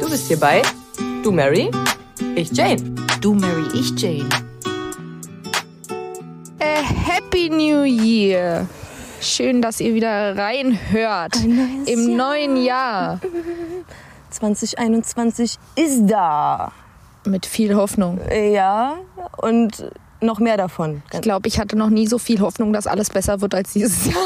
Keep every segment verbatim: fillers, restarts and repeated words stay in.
Du bist hier bei Du Mary, ich Jane. Du Mary, ich Jane. Äh, Happy New Year. Schön, dass ihr wieder reinhört. Im Jahr. neuen Jahr. zwanzig einundzwanzig ist da. Mit viel Hoffnung. Ja, und noch mehr davon. Ich glaube, ich hatte noch nie so viel Hoffnung, dass alles besser wird als dieses Jahr.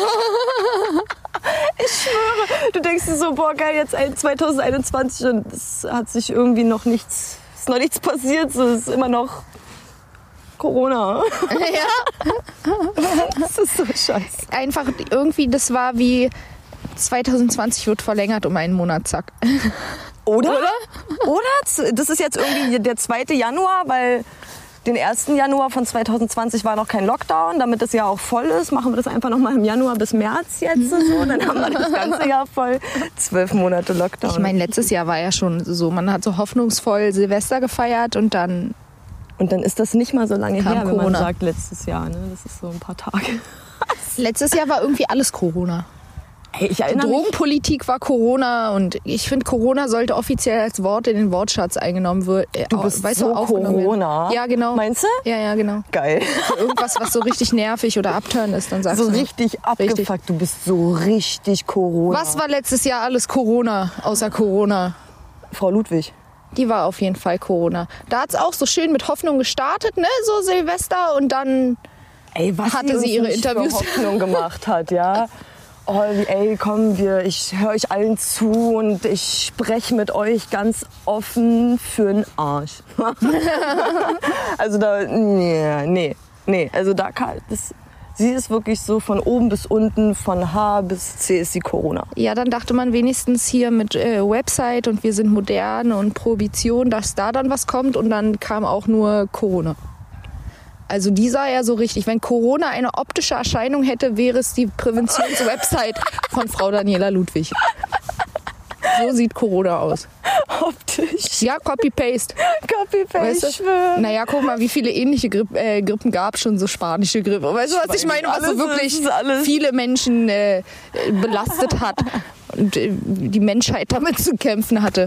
Ich schwöre. Du denkst dir so, boah, geil, jetzt zwanzig einundzwanzig und es hat sich irgendwie noch nichts, ist noch nichts passiert. So, es ist immer noch Corona. Ja. Das ist so scheiße. Einfach irgendwie, das war wie zwanzig zwanzig wird verlängert um einen Monat, zack. Oder? Oder? Oder? Das ist jetzt irgendwie der zweite Januar, weil den ersten Januar von zwanzig zwanzig war noch kein Lockdown. Damit das Jahr auch voll ist, machen wir das einfach noch mal im Januar bis März jetzt. So. Dann haben wir das ganze Jahr voll. Zwölf Monate Lockdown. Ich meine, letztes Jahr war ja schon so, man hat so hoffnungsvoll Silvester gefeiert und dann... Und dann ist das nicht mal so lange Kam her, wenn man Corona. sagt letztes Jahr. Ne? Das ist so ein paar Tage. Letztes Jahr war irgendwie alles Corona. Hey, ich Die erinnere mich. Drogenpolitik war Corona und ich finde, Corona sollte offiziell als Wort in den Wortschatz eingenommen werden. Du bist so Corona. Ja, genau. Meinst du? Ja, ja, genau. Geil. Für irgendwas, was so richtig nervig oder abturn ist, dann sagst So du. richtig abgefuckt. Richtig. Du bist so richtig Corona. Was war letztes Jahr alles Corona, außer Corona? Frau Ludwig. Die war auf jeden Fall Corona. Da hat es auch so schön mit Hoffnung gestartet, ne? So Silvester und dann... Ey, was Hatte die sie uns ihre nicht Interviews? für Hoffnung gemacht hat, ja. Oh, wie, ey, komm, wir, ich höre euch allen zu und ich spreche mit euch ganz offen für den Arsch. Also da, nee, nee, nee. Also da kann, das, sie ist wirklich so von oben bis unten, von H bis C ist sie Corona. Ja, dann dachte man wenigstens hier mit äh, Website und wir sind modern und Prohibition, dass da dann was kommt und dann kam auch nur Corona. Also die sah ja so richtig, wenn Corona eine optische Erscheinung hätte, wäre es die Präventionswebsite von Frau Daniela Ludwig. So sieht Corona aus. Optisch. Ja, Copy-Paste. Copy-Paste, Weißt du? ich schwöre. Naja, guck mal, wie viele ähnliche Gripp, äh, Grippen gab es schon, so spanische Grippe. Weißt du, was ich meine? Was so Alles wirklich ist alles. viele Menschen äh, belastet hat und äh, die Menschheit damit zu kämpfen hatte.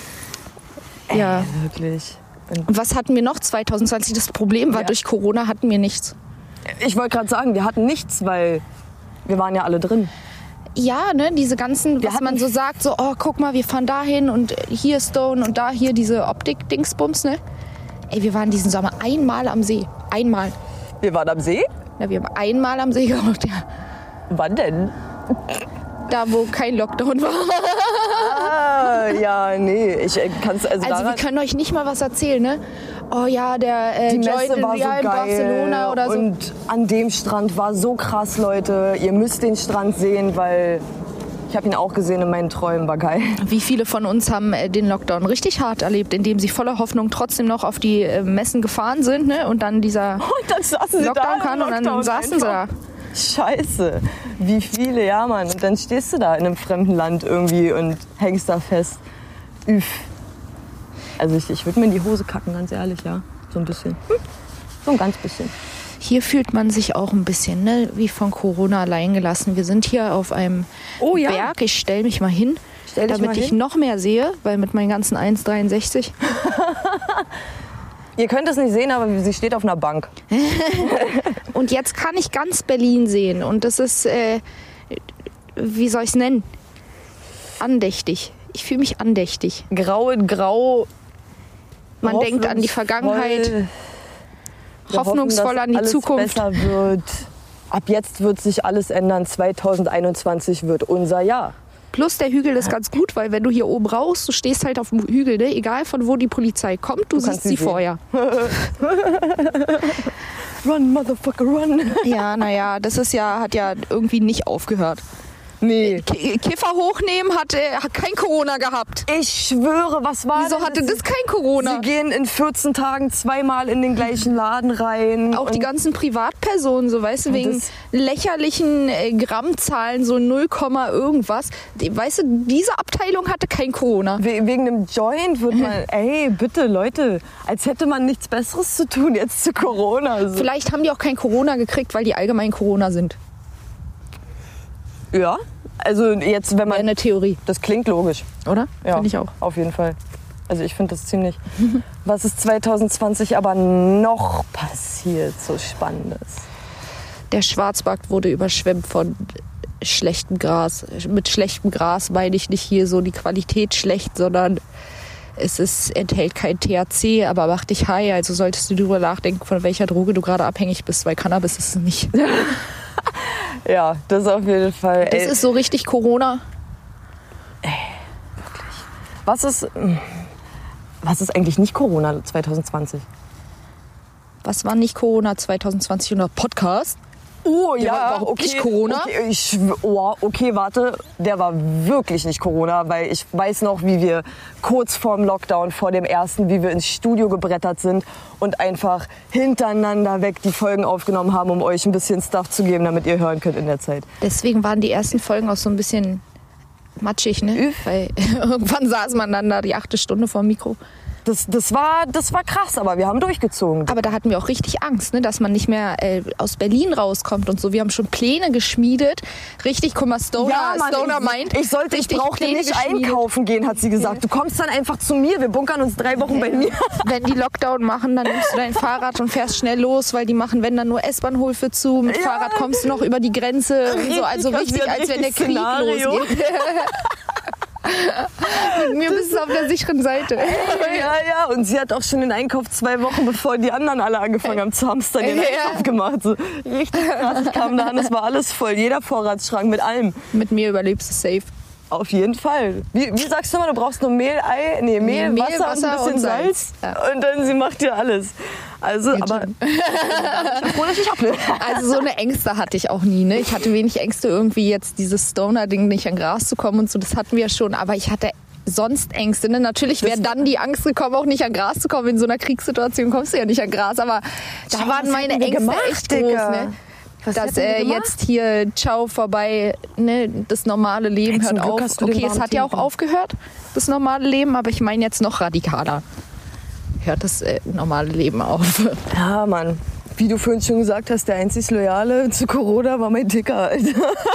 Ja. Ey, wirklich. Und was hatten wir noch zwanzig zwanzig? Das Problem war, Ja. durch Corona hatten wir nichts. Ich wollte gerade sagen, wir hatten nichts, weil wir waren ja alle drin. Ja, ne, diese ganzen, Wir was man hatten- so sagt, so, oh, guck mal, wir fahren dahin und hier Stone und da hier diese Optik-Dingsbums, ne? Ey, wir waren diesen Sommer einmal am See. Einmal. Wir waren am See. Na, wir haben einmal am See gemacht, ja. Wann denn? Da, wo kein Lockdown war. Ah, ja, nee, ich kann es also, Also daran, wir können euch nicht mal was erzählen, ne? Oh ja, der äh, die Messe Joint in, war so ja, in geil Barcelona oder so. und an dem Strand war so krass, Leute. Ihr müsst den Strand sehen, weil ich habe ihn auch gesehen in meinen Träumen, war geil. Wie viele von uns haben äh, den Lockdown richtig hart erlebt, indem sie voller Hoffnung trotzdem noch auf die äh, Messen gefahren sind, ne? Und dann dieser Und dann saßen sie Lockdown da im kam und dann Lockdown saßen sie da. einfach. Scheiße, wie viele, ja Mann. Und dann stehst du da in einem fremden Land irgendwie und hängst da fest. Üff. Also ich, ich würde mir in die Hose kacken, ganz ehrlich, ja. So ein bisschen. Hm. So ein ganz bisschen. Hier fühlt man sich auch ein bisschen, ne, wie von Corona allein gelassen. Wir sind hier auf einem Oh ja. Berg. Ich stelle mich mal hin, Stell dich damit mal ich hin. noch mehr sehe, weil mit meinen ganzen eins Komma dreiundsechzig. Ihr könnt es nicht sehen, aber sie steht auf einer Bank. Und jetzt kann ich ganz Berlin sehen. Und das ist, äh, wie soll ich es nennen? Andächtig. Ich fühle mich andächtig. Grau in Grau. Man denkt an die Vergangenheit, Wir hoffnungsvoll hoffen, dass an die alles Zukunft. besser wird. Ab jetzt wird sich alles ändern. zwanzig einundzwanzig wird unser Jahr. Plus der Hügel ist ganz gut, weil wenn du hier oben raus, du stehst halt auf dem Hügel, ne? Egal von wo die Polizei kommt, du, Du kannst siehst sie sie sehen. vorher. Run, motherfucker, run. Ja, naja, das ist ja, hat ja irgendwie nicht aufgehört. Nee. K- Kiffer hochnehmen hat, äh, hat kein Corona gehabt. Ich schwöre, was war Wieso denn hatte das kein Sie Corona? gehen in vierzehn Tagen zweimal in den gleichen Laden rein. Auch die und ganzen Privatpersonen, so weißt du, wegen das- lächerlichen äh, Grammzahlen, so null, irgendwas. Die, weißt du, diese Abteilung hatte kein Corona. we- wegen einem Joint wird man, ey, bitte Leute, als hätte man nichts Besseres zu tun jetzt zu Corona. So. Vielleicht haben die auch kein Corona gekriegt, weil die allgemein Corona sind. Ja, also jetzt, wenn Wäre man, eine Theorie, das klingt logisch. oder? Ja, Finde ich auch. auf jeden Fall. Also ich finde das ziemlich... Was ist zwanzig zwanzig aber noch passiert, so Spannendes? Der Schwarzmarkt wurde überschwemmt von schlechtem Gras. Mit schlechtem Gras meine ich nicht hier so die Qualität schlecht, sondern es ist, enthält kein T H C, aber macht dich high. Also solltest du darüber nachdenken, von welcher Droge du gerade abhängig bist, weil Cannabis ist es nicht. Ja, das auf jeden Fall. Das Ey, ist so richtig Corona. was ist, was ist eigentlich nicht Corona zwanzig zwanzig? Was war nicht Corona zwanzig zwanzig oder Podcast? Oh Der war überhaupt nicht Corona? Okay, ich, schw- oh, okay, warte, der war wirklich nicht Corona, weil ich weiß noch, wie wir kurz vorm Lockdown, vor dem ersten, wie wir ins Studio gebrettert sind und einfach hintereinander weg die Folgen aufgenommen haben, um euch ein bisschen Stuff zu geben, damit ihr hören könnt in der Zeit. Deswegen waren die ersten Folgen auch so ein bisschen matschig, ne? Weil irgendwann saß man dann da die achte Stunde vor dem Mikro. Das, das, war, das war krass, aber wir haben durchgezogen. Aber da hatten wir auch richtig Angst, ne, dass man nicht mehr äh, aus Berlin rauskommt und so. Wir haben schon Pläne geschmiedet. Richtig, guck mal, Stoner, Mann, Stoner ich, meint. ich sollte, ich richtig brauchte Pläne nicht geschmiedet. einkaufen gehen, hat sie gesagt. Du kommst dann einfach zu mir, wir bunkern uns drei Wochen bei mir. Wenn die Lockdown machen, dann nimmst du dein Fahrrad und fährst schnell los, weil die machen, wenn dann nur S-Bahnhöfe zu. Mit Ja. Fahrrad kommst du noch über die Grenze. Und so. Also richtig, passiert, als wenn der richtig Krieg Szenario. losgeht. Mit mir bist du auf der sicheren Seite. Ja, ja, und sie hat auch schon den Einkauf zwei Wochen, bevor die anderen alle angefangen haben zu hamstern, den Ja. Einkauf gemacht. So, richtig krass, ich kam da an, es war alles voll, jeder Vorratsschrank mit allem. Mit mir überlebst du safe. Auf jeden Fall. Wie, wie sagst du mal, du brauchst nur Mehl, Ei, nee, Mehl, Mehl, Wasser, Wasser und ein bisschen und Salz. Salz. Ja. Und dann sie macht dir alles. Also, aber ich bin froh, dass ich hab. Also so eine Ängste hatte ich auch nie. Ne? Ich hatte wenig Ängste, irgendwie jetzt dieses Stoner-Ding nicht an Gras zu kommen und so. Das hatten wir ja schon. Aber ich hatte sonst Ängste. Ne? Natürlich wäre dann die Angst gekommen, auch nicht an Gras zu kommen. In so einer Kriegssituation kommst du ja nicht an Gras. Aber da Schau, waren was meine hätten wir Ängste gemacht, echt groß. Digga? Ne? Was Dass hätten wir äh, gemacht? jetzt hier, ciao, vorbei, ne? Das normale Leben Hey, zum hört Glück auf. hast du den Okay, es warmen hat ja auch Tee. aufgehört, das normale Leben. Aber ich meine jetzt noch radikaler. Hört das äh, normale Leben auf. Ja, Mann. Wie du vorhin schon gesagt hast, der einzig Loyale zu Corona war mein Dicker, Alter.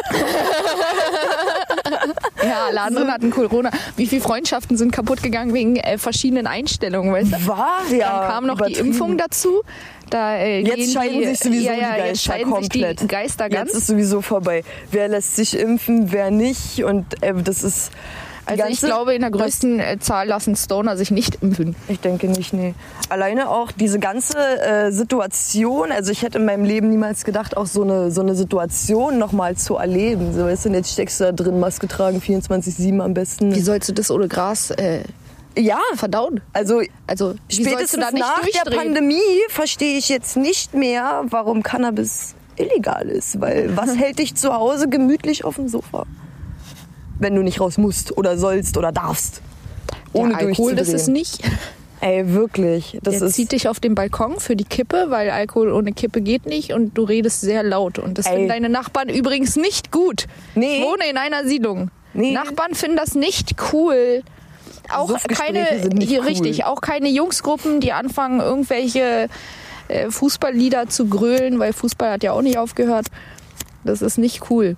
Ja, alle anderen hatten Corona. Wie viele Freundschaften sind kaputt gegangen wegen äh, verschiedenen Einstellungen, weißt du? War ja Dann kam noch die übertrieben. Impfung dazu. Da, äh, Jetzt gehen scheiden die, sich sowieso ja, ja, die jetzt Geister scheiden komplett. sich die Geister ganz. Jetzt ist sowieso vorbei. Wer lässt sich impfen, wer nicht. Und äh, das ist die also ich ganze- glaube, in der größten äh, Zahl lassen Stoner sich nicht impfen. Ich denke nicht, nee. Alleine auch diese ganze äh, Situation, also ich hätte in meinem Leben niemals gedacht, auch so eine, so eine Situation nochmal zu erleben. So, weißt du, und jetzt steckst du da drin, Maske tragen, vierundzwanzig sieben am besten. Wie sollst du das ohne Gras äh, Ja, verdauen? also Also wie sollst du spätestens da nicht nach der durchdrehen? Pandemie verstehe ich jetzt nicht mehr, warum Cannabis illegal ist. Weil was hält dich zu Hause gemütlich auf dem Sofa? Wenn du nicht raus musst oder sollst oder darfst. Ohne Der Alkohol, das durchzudrehen. ist nicht. Ey, wirklich. Das Der ist, zieht dich auf den Balkon für die Kippe, weil Alkohol ohne Kippe geht nicht und du redest sehr laut. Und das Ey. finden deine Nachbarn übrigens nicht gut. Nee. Ich wohne in einer Siedlung. Nee. Nachbarn finden das nicht cool. Auch Suffgespräche keine, sind nicht hier cool. richtig, auch keine Jungsgruppen, die anfangen, irgendwelche äh, Fußballlieder zu grölen, weil Fußball hat ja auch nicht aufgehört. Das ist nicht cool.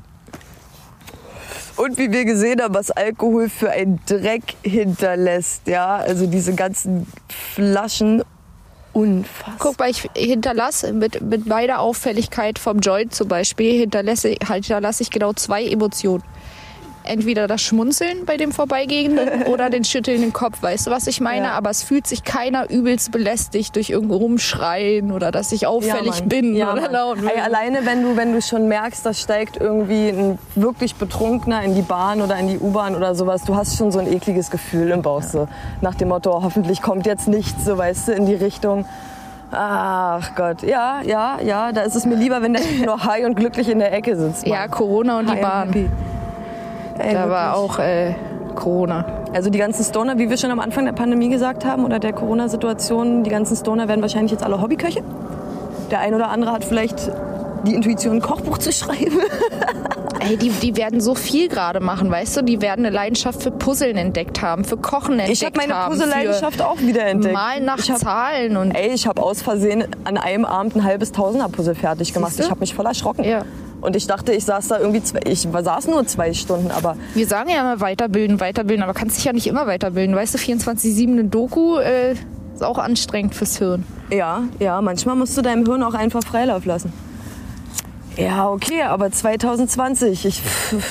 Und wie wir gesehen haben, was Alkohol für einen Dreck hinterlässt. Ja, also diese ganzen Flaschen. Unfassbar. Guck mal, ich hinterlasse mit, mit meiner Auffälligkeit vom Joint zum Beispiel, hinterlasse, hinterlasse ich genau zwei Emotionen. Entweder das Schmunzeln bei dem Vorbeigehenden oder den schüttelnden Kopf. Weißt du, was ich meine? Ja. Aber es fühlt sich keiner übelst belästigt durch irgendwo rumschreien oder dass ich auffällig Mann. bin Ja, oder Mann. laut bin. Ey, alleine wenn du, wenn du schon merkst, da steigt irgendwie ein wirklich Betrunkener in die Bahn oder in die U-Bahn oder sowas, du hast schon so ein ekliges Gefühl im Bauch. So. Nach dem Motto, hoffentlich kommt jetzt nichts, so weißt du, in die Richtung. Ach Gott, ja, ja, ja, da ist es mir lieber, wenn der nur high und glücklich in der Ecke sitzt. Mann. Ja, Corona und die High and Bahn. happy. Ey, Da war wirklich. auch äh, Corona. Also die ganzen Stoner, wie wir schon am Anfang der Pandemie gesagt haben oder der Corona-Situation, die ganzen Stoner werden wahrscheinlich jetzt alle Hobbyköche. Der ein oder andere hat vielleicht die Intuition, ein Kochbuch zu schreiben. Ey, die, die werden so viel gerade machen, weißt du? Die werden eine Leidenschaft für Puzzeln entdeckt haben, für Kochen entdeckt Ich habe meine haben. Puzzle-Leidenschaft auch wieder für entdeckt. Malen nach ich hab, Zahlen und Ey, ich habe aus Versehen an einem Abend ein halbes Tausender-Puzzle fertig gemacht. Siehste? Ich habe mich voll erschrocken. ja. Und ich dachte, ich saß da irgendwie, zwei, ich saß nur zwei Stunden, aber... Wir sagen ja immer weiterbilden, weiterbilden, aber kannst dich ja nicht immer weiterbilden. Weißt du, vierundzwanzig sieben eine Doku äh, ist auch anstrengend fürs Hirn. Ja, ja, manchmal musst du deinem Hirn auch einfach Freilauf lassen. Ja, okay, aber zwanzig zwanzig, ich...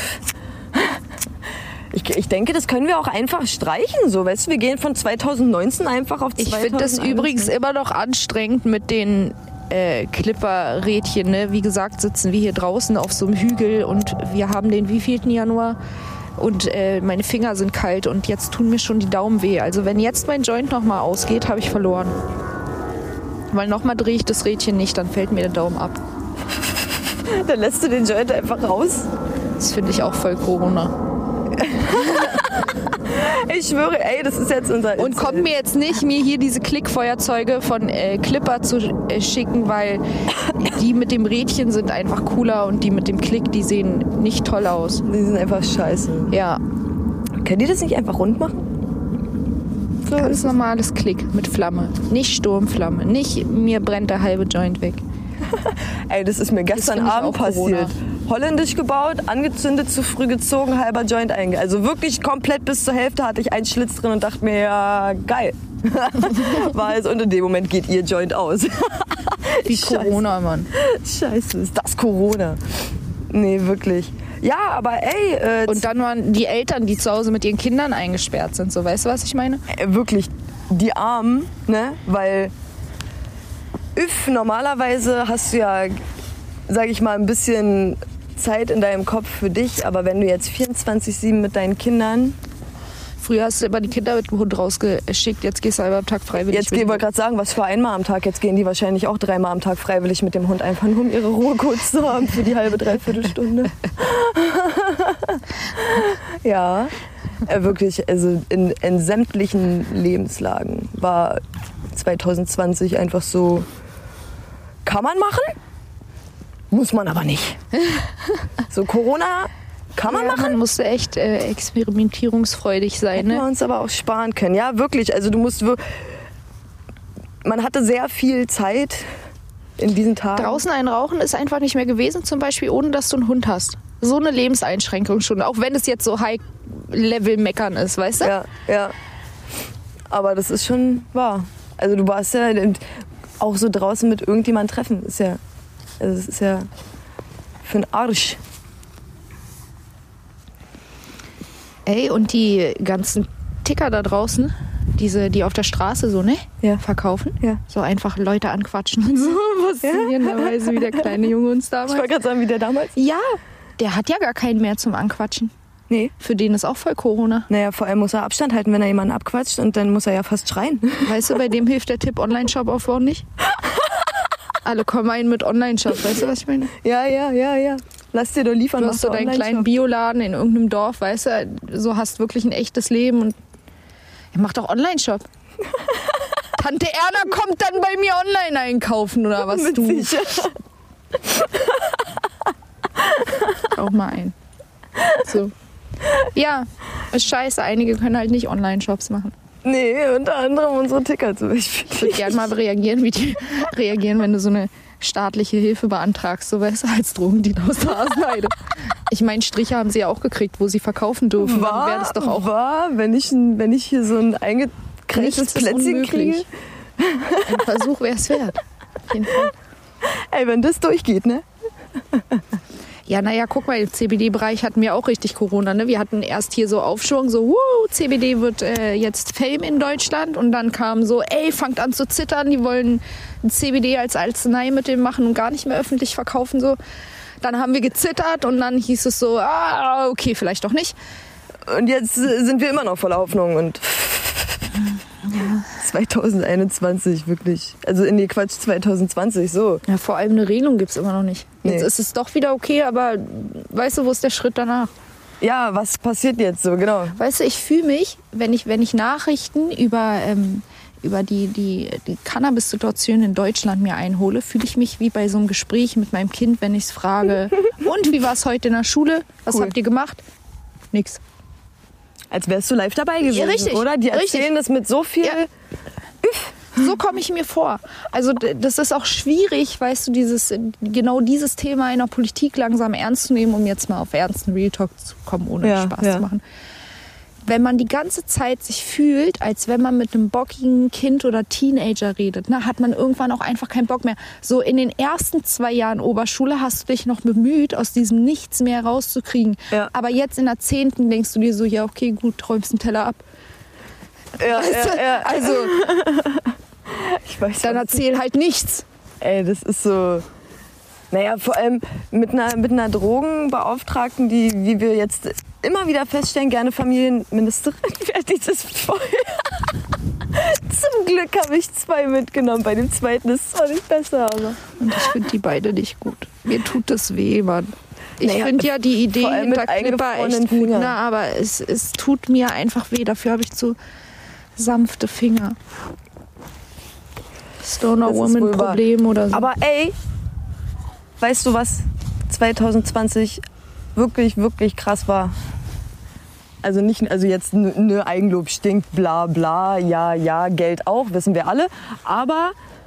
Ich, ich denke, das können wir auch einfach streichen, so, weißt du, wir gehen von zwanzig neunzehn einfach auf zwanzig Ich finde das übrigens immer noch anstrengend mit den äh, Clipper-Rädchen, ne? Wie gesagt, sitzen wir hier draußen auf so einem Hügel und wir haben den wievielten Januar und äh, meine Finger sind kalt und jetzt tun mir schon die Daumen weh. Also wenn jetzt mein Joint nochmal ausgeht, habe ich verloren. Weil nochmal drehe ich das Rädchen nicht, dann fällt mir der Daumen ab. Dann lässt du den Joint einfach raus. Das finde ich auch voll Corona. Ich schwöre, ey, das ist jetzt unser... Und kommt mir jetzt nicht, mir hier diese Klickfeuerzeuge von äh, Clipper zu äh, schicken, weil die mit dem Rädchen sind einfach cooler und die mit dem Klick, die sehen nicht toll aus. Die sind einfach scheiße. Ja. Können die das nicht einfach rund machen? So Ganz normales Klick mit Flamme. Nicht Sturmflamme. Nicht, mir brennt der halbe Joint weg. Ey, das ist mir gestern finde ich Abend auch Corona. passiert. Holländisch gebaut, angezündet, zu früh gezogen, halber Joint einge... Also wirklich komplett bis zur Hälfte hatte ich einen Schlitz drin und dachte mir, ja, geil. War also, und in dem Moment geht ihr Joint aus. Wie Corona, Mann. Scheiße, ist das Corona? Nee, wirklich. Ja, aber ey... Äh, Und dann waren die Eltern, die zu Hause mit ihren Kindern eingesperrt sind. So, weißt du, was ich meine? äh, wirklich, die Armen, ne? Weil... Üff, normalerweise hast du ja, sag ich mal, ein bisschen Zeit in deinem Kopf für dich, aber wenn du jetzt vierundzwanzig sieben mit deinen Kindern... Früher hast du immer die Kinder mit dem Hund rausgeschickt, jetzt gehst du einmal am Tag freiwillig. Jetzt gehen wir gerade sagen, was für einmal am Tag. Jetzt gehen die wahrscheinlich auch dreimal am Tag freiwillig mit dem Hund, einfach nur um ihre Ruhe kurz zu haben für die halbe, dreiviertel Stunde. Ja, äh, wirklich, also in, in sämtlichen Lebenslagen war zwanzig zwanzig einfach so... Kann man machen, muss man aber nicht. So Corona kann man ja, machen. Man musste echt äh, experimentierungsfreudig sein. Hätten wir Ne? uns aber auch sparen können. Ja, wirklich. Also du musst wir- man hatte sehr viel Zeit in diesen Tagen. Draußen ein Rauchen ist einfach nicht mehr gewesen, zum Beispiel ohne, dass du einen Hund hast. So eine Lebenseinschränkung schon, auch wenn es jetzt so High-Level-Meckern ist, weißt du? Ja, ja. Aber das ist schon wahr. Also du warst ja auch so draußen mit irgendjemandem treffen. Ist ja, also es ist ja für den Arsch. Ey, und die ganzen Ticker da draußen, diese, die auf der Straße so, ne? Ja. Verkaufen. Ja. So einfach Leute anquatschen und so. Faszinierenderweise wie der kleine Junge uns Ich damals. wollte gerade sagen, wie der damals. Ja, der hat ja gar keinen mehr zum Anquatschen. Nee. Für den ist auch voll Corona. Naja, vor allem muss er Abstand halten, wenn er jemanden abquatscht und dann muss er ja fast schreien. Weißt du, bei dem hilft der Tipp Online-Shop aufbauen nicht? Alle kommen ein mit Online-Shop, weißt du, was ich meine? Ja, ja, ja, ja. Lass dir doch liefern. Du mach hast so doch deinen Online-Shop. kleinen Bioladen in irgendeinem Dorf, weißt du, so hast wirklich ein echtes Leben und ja, mach doch Online-Shop. Tante Erna kommt dann bei mir online einkaufen oder was Mit du? Sicherheit. Auch mal ein. So. Ja, ist scheiße. Einige können halt nicht Online-Shops machen. Nee, unter anderem unsere Ticker zum Beispiel. Ich würde gerne mal reagieren, wie die reagieren, wenn du so eine staatliche Hilfe beantragst, so weißt du, als Drogendealer aus der Hasenheide. Ich meine, Striche haben sie ja auch gekriegt, wo sie verkaufen dürfen. Dann wäre das doch auch War, wenn ich, wenn ich hier so ein eingekreistes Nichts ist Plätzchen kriege. unmöglich. Ein Versuch wäre es wert. Auf jeden Fall. Ey, wenn das durchgeht, ne? Ja, naja, guck mal, im C B D-Bereich hatten wir auch richtig Corona. Ne? Wir hatten erst hier so Aufschwung, so, wow, C B D wird äh, jetzt Fame in Deutschland. Und dann kam so, ey, fangt an zu zittern, die wollen C B D als Arzneimittel machen und gar nicht mehr öffentlich verkaufen. So. Dann haben wir gezittert und dann hieß es so, ah, okay, vielleicht doch nicht. Und jetzt äh, sind wir immer noch voller Hoffnung und Ja. zwanzig einundzwanzig, wirklich. Also in die Quatsch, zwanzig zwanzig, so. Ja, vor allem eine Regelung gibt es immer noch nicht. Jetzt Nee. ist es doch wieder okay, aber weißt du, wo ist der Schritt danach? Ja, was passiert jetzt so, genau. Weißt du, ich fühle mich, wenn ich, wenn ich Nachrichten über, ähm, über die, die, die Cannabis-Situation in Deutschland mir einhole, fühle ich mich wie bei so einem Gespräch mit meinem Kind, wenn ich es frage, und wie war es heute in der Schule? Was Cool. habt ihr gemacht? Nix. Als wärst du live dabei gewesen, Ja, richtig, oder? Die erzählen richtig. das mit so viel... Ja. So komme ich mir vor. Also das ist auch schwierig, weißt du, dieses, genau dieses Thema in der Politik langsam ernst zu nehmen, um jetzt mal auf ernsten Real Talk zu kommen, ohne Ja, Spaß ja. zu machen. Wenn man die ganze Zeit sich fühlt, als wenn man mit einem bockigen Kind oder Teenager redet, na, hat man irgendwann auch einfach keinen Bock mehr. So in den ersten zwei Jahren Oberschule hast du dich noch bemüht, aus diesem Nichts mehr rauszukriegen. Ja. Aber jetzt in der zehnten denkst du dir so, ja okay, gut, räumst einen Teller ab. Ja, ja, ja. Also Ich weiß, dann was du- erzähl halt nichts. Ey, das ist so. Naja, vor allem mit einer, mit einer Drogenbeauftragten, die, wie wir jetzt immer wieder feststellen, gerne Familienministerin wird dieses voll. Zum Glück habe ich zwei mitgenommen. Bei dem zweiten ist es zwar nicht besser, aber. Und ich finde die beide nicht gut. Mir tut das weh, Mann. Ich Naja, finde ja die Idee vor allem mit hinter Clipper eingefrorenen echt gut, Fingern. ne? Aber es, es tut mir einfach weh. Dafür habe ich zu sanfte Finger. Stoner Das ist Woman wohl wahr. Problem oder so. Aber ey, weißt du, was zwanzig zwanzig wirklich, wirklich krass war? Also nicht, also jetzt ne Eigenlob stinkt, bla bla, ja, ja, Geld auch, wissen wir alle. Aber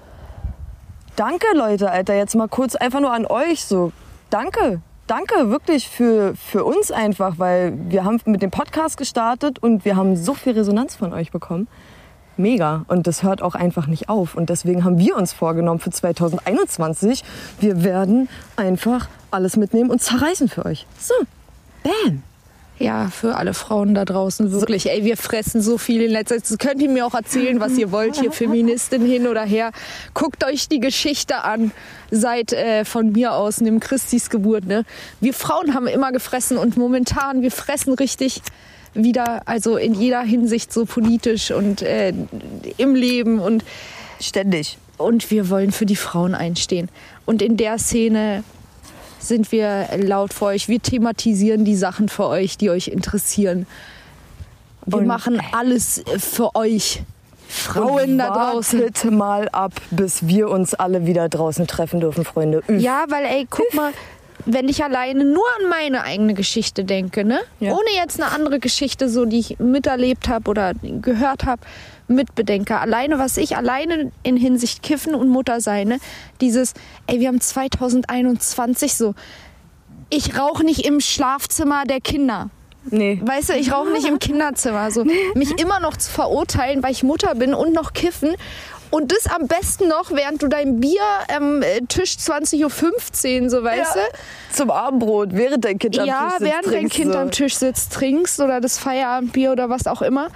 danke, Leute, Alter, jetzt mal kurz einfach nur an euch so. Danke, danke wirklich für, für uns einfach, weil wir haben mit dem Podcast gestartet und wir haben so viel Resonanz von euch bekommen. Mega. Und das hört auch einfach nicht auf. Und deswegen haben wir uns vorgenommen für zwanzig einundzwanzig, wir werden einfach alles mitnehmen und zerreißen für euch. So, bam. Ja, für alle Frauen da draußen wirklich. Ey, wir fressen so viel in letzter Zeit. Das könnt ihr mir auch erzählen, was ihr wollt, hier Feministin hin oder her. Guckt euch die Geschichte an, seit äh, von mir aus, nimm Christis Geburt. Ne? Wir Frauen haben immer gefressen und momentan, wir fressen richtig wieder, also in jeder Hinsicht so politisch und äh, im Leben und Ständig. und wir wollen für die Frauen einstehen. Und in der Szene sind wir laut für euch. Wir thematisieren die Sachen für euch, die euch interessieren. Wir Und- machen alles für euch, Frauen Und da draußen. wartet mal ab, bis wir uns alle wieder draußen treffen dürfen, Freunde. Üff. Ja, weil ey, guck mal, wenn ich alleine nur an meine eigene Geschichte denke, ne? Ja. Ohne jetzt eine andere Geschichte, so die ich miterlebt habe oder gehört habe, mitbedenke. Alleine, was ich alleine in Hinsicht Kiffen und Mutter sein, ne? Dieses, ey, wir haben zwanzig einundzwanzig so. Ich rauche nicht im Schlafzimmer der Kinder. Nee. Weißt du, ich rauche nicht im Kinderzimmer. So, mich immer noch zu verurteilen, weil ich Mutter bin und noch kiffen. Und das am besten noch, während du dein Bier am äh, Tisch zwanzig Uhr fünfzehn, so weißt Ja, du? zum Abendbrot, während dein Kind am Ja, Tisch sitzt, während dein trinkst Kind du. am Tisch sitzt, trinkst oder das Feierabendbier oder was auch immer.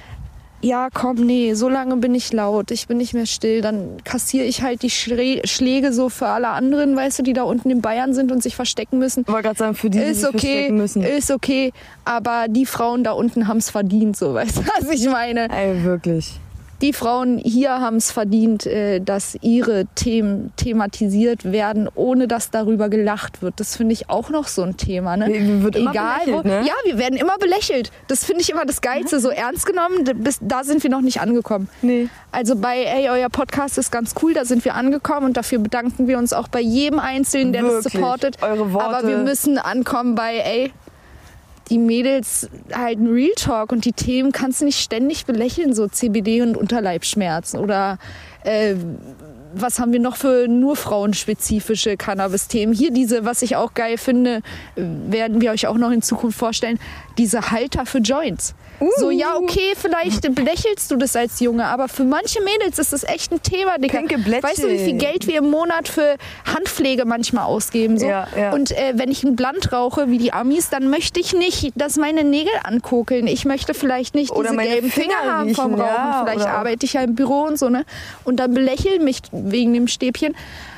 Ja, komm, nee, so lange bin ich laut, ich bin nicht mehr still. Dann kassiere ich halt die Schrä- Schläge so für alle anderen, weißt du, die da unten in Bayern sind und sich verstecken müssen. Ich wollte gerade sagen, für die, die Ist sich okay, verstecken müssen. ist okay, aber die Frauen da unten haben es verdient, so, weißt du, was ich meine? Ey, wirklich. Die Frauen hier haben es verdient, äh, dass ihre Themen thematisiert werden, ohne dass darüber gelacht wird. Das finde ich auch noch so ein Thema. Ne? Wir- wird immer Egal, belächelt, wo, ne? Ja, wir werden immer belächelt. Das finde ich immer das Geilste. So ernst genommen, d- bis, da sind wir noch nicht angekommen. Nee. Also bei, ey, euer Podcast ist ganz cool, da sind wir angekommen und dafür bedanken wir uns auch bei jedem Einzelnen, der das Wirklich. supportet. Eure Worte. Aber wir müssen ankommen bei, ey, die Mädels halt ein Real Talk und die Themen kannst du nicht ständig belächeln, so C B D und Unterleibsschmerzen oder äh, was haben wir noch für nur frauenspezifische Cannabis-Themen? Hier diese, was ich auch geil finde, äh, werden wir euch auch noch in Zukunft vorstellen, diese Halter für Joints. Uh. So, ja, okay, vielleicht belächelst du das als Junge, aber für manche Mädels ist das echt ein Thema, Digga. Pinke Blättchen. Weißt du, wie viel Geld wir im Monat für Handpflege manchmal ausgeben? So? Ja, ja. Und äh, wenn ich ein Blunt rauche, wie die Amis, dann möchte ich nicht, dass meine Nägel ankokeln. Ich möchte vielleicht nicht Oder diese meine gelben Finger Finger haben vom riechen, Rauchen. ja, vielleicht oder- arbeite ich ja im Büro und so, ne? Und dann belächeln mich wegen dem Stäbchen.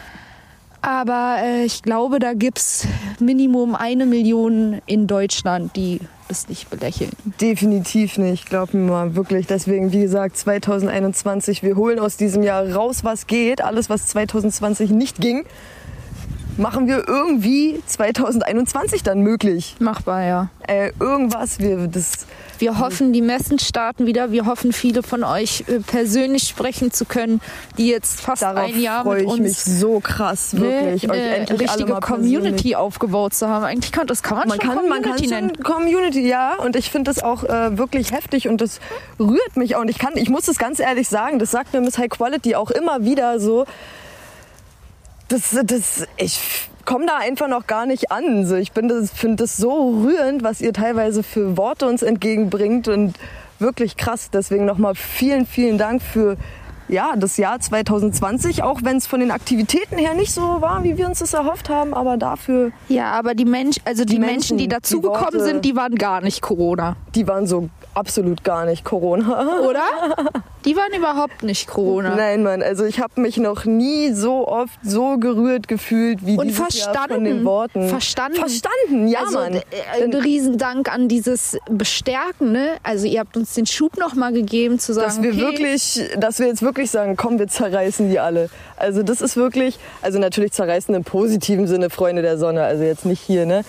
Aber äh, ich glaube, da gibt es Minimum eine Million in Deutschland, die das nicht belächeln. Definitiv nicht, glaub mir mal, wirklich. Deswegen, wie gesagt, zwanzig einundzwanzig, wir holen aus diesem Jahr raus, was geht. Alles, was zwanzig zwanzig nicht ging, machen wir irgendwie zwanzig einundzwanzig dann möglich. Machbar, ja. Äh, irgendwas, wir das. Wir hoffen, die Messen starten wieder. Wir hoffen, viele von euch äh, persönlich sprechen zu können, die jetzt fast Darauf ein Jahr freue mit ich uns mich so krass, wirklich. ne, euch eine endlich richtige alle mal Community persönlich. aufgebaut zu haben. Eigentlich kann, das kann man, Man schon kann, man Community kann nennen. schon Community, ja. Und ich finde das auch äh, wirklich heftig und das rührt mich auch. Und ich kann, ich muss das ganz ehrlich sagen, das sagt mir Miss High Quality auch immer wieder so. Das, das, ich komme da einfach noch gar nicht an. So, ich finde das, find das so rührend, was ihr teilweise für Worte uns entgegenbringt und wirklich krass. Deswegen nochmal vielen, vielen Dank für ja, das Jahr zwanzig zwanzig, auch wenn es von den Aktivitäten her nicht so war, wie wir uns das erhofft haben, aber dafür, Ja, aber die Menschen, also die, Die Menschen, Menschen, die die dazugekommen Worte. sind, die waren gar nicht Corona, die waren so absolut gar nicht Corona. oder? Die waren überhaupt nicht Corona. Nein, Mann, also ich habe mich noch nie so oft so gerührt gefühlt wie Und dieses Jahr verstanden. von den Worten. Verstanden. Verstanden, ja, also Mann. äh, ein Riesendank an dieses Bestärken. Ne? Also ihr habt uns den Schub noch mal gegeben, zu sagen, Dass wir okay, wirklich, dass wir jetzt wirklich sagen, komm, wir zerreißen die alle. Also das ist wirklich, also natürlich zerreißen im positiven Sinne, Freunde der Sonne, also jetzt nicht hier, ne?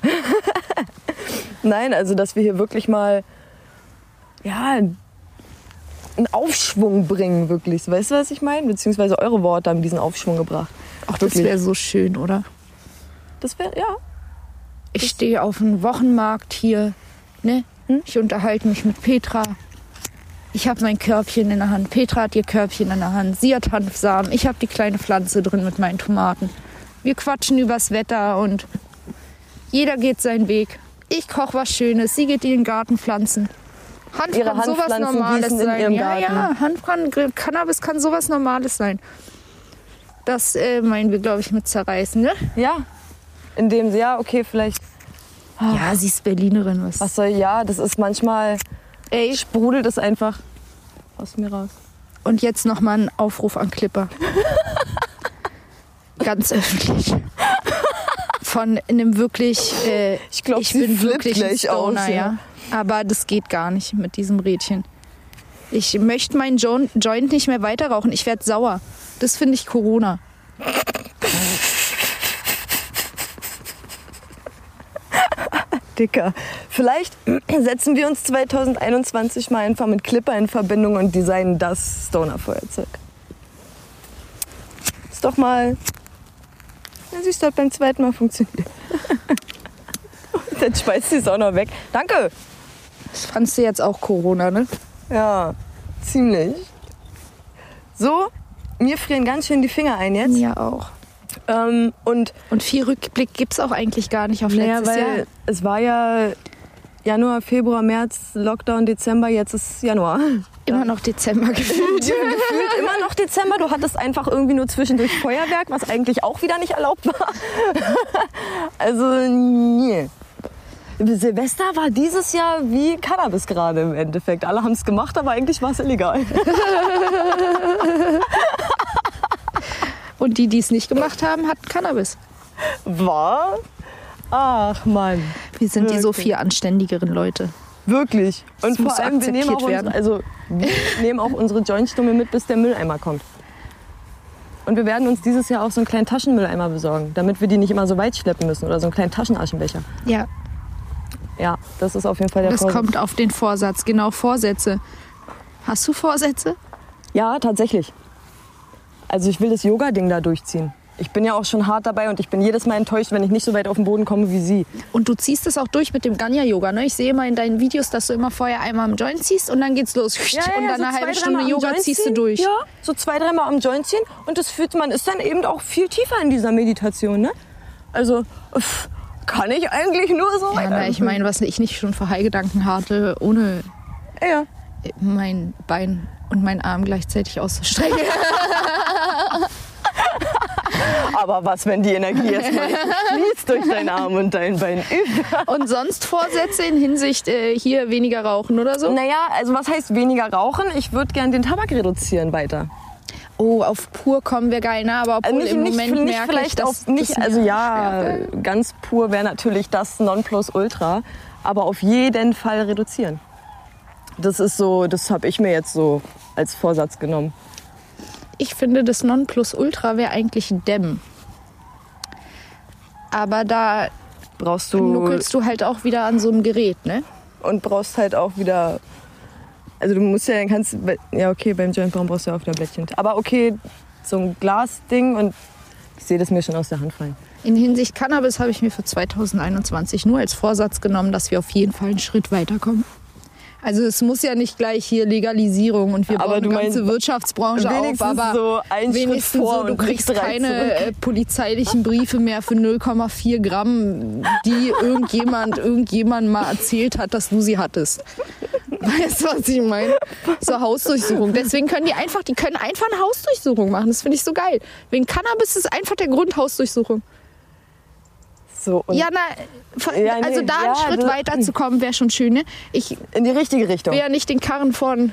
Nein, also dass wir hier wirklich mal, ja, einen Aufschwung bringen, wirklich. Weißt du, was ich meine? Beziehungsweise eure Worte haben diesen Aufschwung gebracht. ach, das wirklich. wäre so schön, oder? Das wäre, ja. Ich stehe auf dem Wochenmarkt hier, ne? Hm? Ich unterhalte mich mit Petra. Ich habe mein Körbchen in der Hand. Petra hat ihr Körbchen in der Hand. Sie hat Hanfsamen. Ich habe die kleine Pflanze drin mit meinen Tomaten. Wir quatschen übers Wetter und jeder geht seinen Weg. Ich koche was Schönes. Sie geht in den Garten pflanzen. Hanf Ihre kann sowas Hanfpflanzen Normales gießen in sein. ihrem ja, Garten. ja, Hanf kann, Cannabis kann sowas Normales sein. Das äh, meinen wir, glaube ich, mit zerreißen, ne? Ja. In dem, ja, okay, vielleicht, Ja, sie ist Berlinerin. Was? was soll, ja, das ist manchmal, Ey, sprudelt es einfach aus mir raus. und jetzt noch mal ein Aufruf an Clipper. Ganz öffentlich. Von einem wirklich, äh, Ich glaub, ich sie bin flippt wirklich ein gleich Stoner, aus, ja. ja. Aber das geht gar nicht mit diesem Rädchen. Ich möchte meinen Jo- Joint nicht mehr weiter rauchen. Ich werde sauer. Das finde ich Corona. Dicker. Vielleicht setzen wir uns zwanzig einundzwanzig mal einfach mit Clipper in Verbindung und designen das Stoner-Feuerzeug. Ist doch mal... Ja, siehst du, hat beim zweiten Mal funktioniert. Dann schmeißt sie es auch noch weg. Danke. Das fandst du jetzt auch Corona, ne? Ja, ziemlich. So, mir frieren ganz schön die Finger ein jetzt. Mir auch. Ähm, und Und viel Rückblick gibt es auch eigentlich gar nicht auf naja, letztes weil Jahr. es war ja Januar, Februar, März, Lockdown, Dezember, jetzt ist Januar. Immer noch Dezember gefühlt. Gefühlt immer noch Dezember. Du hattest einfach irgendwie nur zwischendurch Feuerwerk, was eigentlich auch wieder nicht erlaubt war. Also, nee. Silvester war dieses Jahr wie Cannabis gerade im Endeffekt. Alle haben es gemacht, aber eigentlich war es illegal. Und die, die es nicht gemacht haben, hatten Cannabis. War? Ach Mann, Wir sind die so Wirklich? viel anständigeren Leute. wirklich. Und Das vor muss allem, wir nehmen, auch akzeptiert uns, werden. also, wir nehmen auch unsere Jointstumme mit, bis der Mülleimer kommt. Und wir werden uns dieses Jahr auch so einen kleinen Taschenmülleimer besorgen, damit wir die nicht immer so weit schleppen müssen oder so einen kleinen Taschenaschenbecher. Ja, Ja, das ist auf jeden Fall der das Vorsatz. kommt auf den Vorsatz. Genau, Vorsätze. Hast du Vorsätze? Ja, tatsächlich. Also ich will das Yoga-Ding da durchziehen. Ich bin ja auch schon hart dabei und ich bin jedes Mal enttäuscht, wenn ich nicht so weit auf den Boden komme wie sie. Und du ziehst es auch durch mit dem Ganya-Yoga, ne? Ich sehe immer in deinen Videos, dass du immer vorher einmal am Joint ziehst und dann geht's los. und dann eine halbe Stunde Yoga ziehst du durch. Ja, so zwei, dreimal am Joint ziehen. Und das fühlt, man ist dann eben auch viel tiefer in dieser Meditation, ne? Also, pff, kann ich eigentlich nur so Ja, weiter. na, ich meine, was ich nicht schon für Heilgedanken hatte, ohne Ja. mein Bein und meinen Arm gleichzeitig auszustrecken. Aber was, wenn die Energie erstmal fließt durch deinen Arm und dein Bein? Und sonst Vorsätze in Hinsicht äh, hier weniger rauchen oder so? Naja, also was heißt weniger rauchen? Ich würde gern den Tabak reduzieren weiter. Oh, auf pur kommen wir geil, ne? Aber obwohl Also nicht, im nicht, Moment nicht merke vielleicht ich, dass auf nicht, das mir also ja, schwerfällt. ganz pur wäre natürlich das Nonplusultra, aber auf jeden Fall reduzieren. Das ist so, das habe ich mir jetzt so als Vorsatz genommen. Ich finde, das Nonplusultra wäre eigentlich Dämmen. Aber da brauchst du nuckelst du halt auch wieder an so einem Gerät, ne? und brauchst halt auch wieder, also du musst ja, dann kannst, ja okay, beim Jointbaum brauchst du ja auch wieder Blättchen. Aber okay, so ein Glasding und ich sehe das mir schon aus der Hand fallen. In Hinsicht Cannabis habe ich mir für zwanzig einundzwanzig nur als Vorsatz genommen, dass wir auf jeden Fall einen Schritt weiterkommen. Also es muss ja nicht gleich hier Legalisierung und wir Aber bauen du eine ganze meinst, Wirtschaftsbranche auf, wenigstens aber so ein Schritt wenigstens vor so, du und nicht kriegst drei keine zurück. äh, polizeilichen Briefe mehr für null Komma vier Gramm, die irgendjemand irgendjemand mal erzählt hat, dass du sie hattest. Weißt du, was ich meine? So Hausdurchsuchung. Deswegen können die einfach, die können einfach eine Hausdurchsuchung machen. Das finde ich so geil. Wegen Cannabis ist einfach der Grund Hausdurchsuchung. So, und Ja, na, Ja, also nee, da einen ja, Schritt das- weiter zu kommen, wäre schon schön. Ne? Ich in die richtige Richtung. will ja nicht den Karren von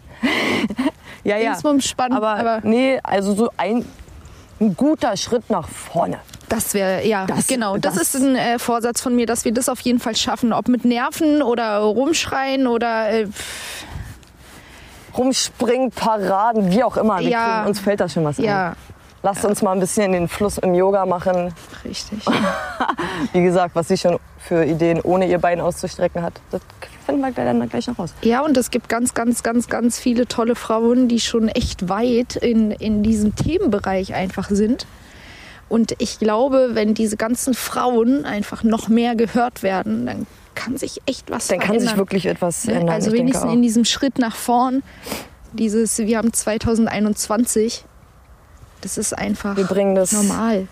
Ja, ja. Dingsbums spannen, Aber, aber nee, also so ein, ein guter Schritt nach vorne. das wäre, ja, Das- genau. Das, das- ist ein äh, Vorsatz von mir, dass wir das auf jeden Fall schaffen. Ob mit Nerven oder rumschreien oder äh, Rumspringen, Paraden, wie auch immer. Wir Ja. kriegen, uns fällt da schon was ein. ja, Lasst uns mal ein bisschen den Fluss im Yoga machen. richtig. Wie gesagt, was sie schon für Ideen ohne ihr Bein auszustrecken hat, das finden wir dann gleich noch raus. Ja, und es gibt ganz, ganz, ganz, ganz viele tolle Frauen, die schon echt weit in, in diesem Themenbereich einfach sind. Und ich glaube, wenn diese ganzen Frauen einfach noch mehr gehört werden, dann kann sich echt was Dann kann verändern. sich wirklich etwas Ne? ändern. Also ich denke wenigstens auch. in diesem Schritt nach vorn, dieses, wir haben zwanzig einundzwanzig, das ist einfach Wir bringen das- normal.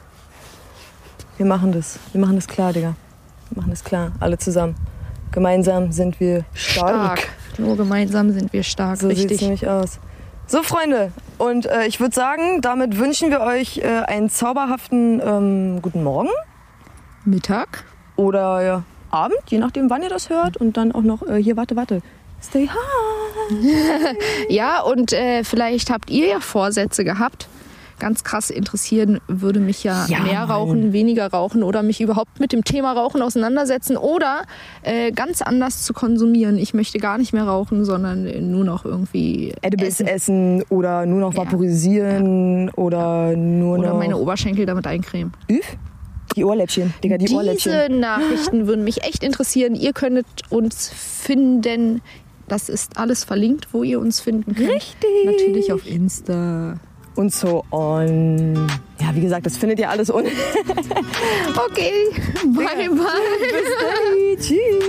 Wir machen das. Wir machen das klar, Digga. Wir machen das klar. Alle zusammen. Gemeinsam sind wir stark. Stark. Nur gemeinsam sind wir stark, So sieht es richtig. nämlich aus. So, Freunde. Und äh, ich würde sagen, damit wünschen wir euch äh, einen zauberhaften ähm, guten Morgen Mittag. oder ja, Abend, je nachdem, wann ihr das hört. Und dann auch noch, äh, hier, warte, warte. Stay high. Ja, und äh, vielleicht habt ihr ja Vorsätze gehabt. Ganz krass interessieren würde mich ja, Ja, mehr Mann. rauchen, weniger rauchen oder mich überhaupt mit dem Thema Rauchen auseinandersetzen oder äh, ganz anders zu konsumieren. Ich möchte gar nicht mehr rauchen, sondern nur noch irgendwie Edibles essen. essen. oder nur noch Ja. vaporisieren oder nur Oder noch... meine Oberschenkel damit eincremen. Üff? Die Ohrläppchen, Digga, die Ohrläppchen. Diese Nachrichten würden mich echt interessieren. Ihr könntet uns finden. Das ist alles verlinkt, wo ihr uns finden könnt. Richtig. Natürlich auf Insta. Und so on. Ja, wie gesagt, das findet ihr alles unten. Okay, bye bye. Bis dann. Tschüss.